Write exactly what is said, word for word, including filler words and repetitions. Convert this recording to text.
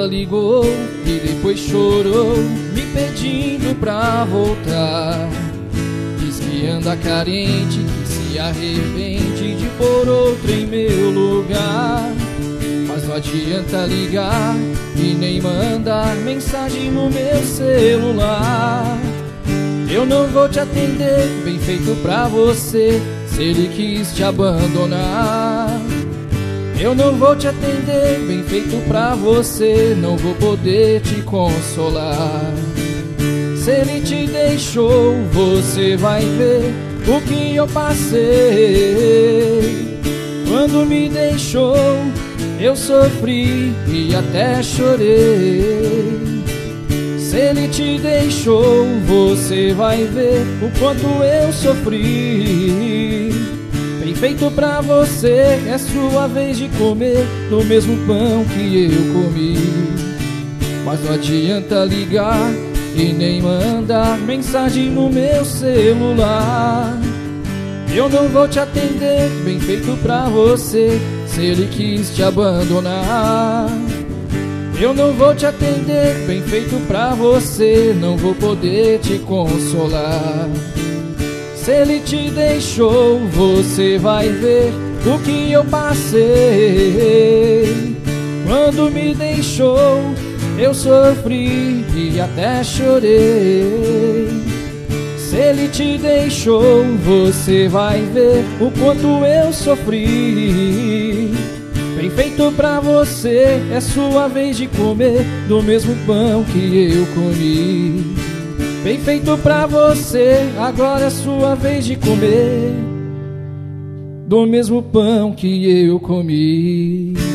ela ligou e depois chorou, me pedindo pra voltar. Diz que anda carente, que se arrepende de pôr outro em meu lugar. Mas não adianta ligar e nem mandar mensagem no meu celular. Eu não vou te atender, bem feito pra você, se ele quis te abandonar. Eu não vou te atender, bem feito pra você, não vou poder te consolar. Se ele te deixou, você vai ver o que eu passei. Quando me deixou, eu sofri e até chorei. Se ele te deixou, você vai ver o quanto eu sofri. Bem feito pra você, é sua vez de comer do mesmo pão que eu comi. Mas não adianta ligar e nem mandar mensagem no meu celular. Eu não vou te atender, bem feito pra você, se ele quis te abandonar. Eu não vou te atender, bem feito pra você, não vou poder te consolar. Se ele te deixou, você vai ver o que eu passei. Quando me deixou, eu sofri e até chorei. Se ele te deixou, você vai ver o quanto eu sofri. Bem feito pra você, é sua vez de comer do mesmo pão que eu comi. Bem feito pra você, agora é sua vez de comer do mesmo pão que eu comi.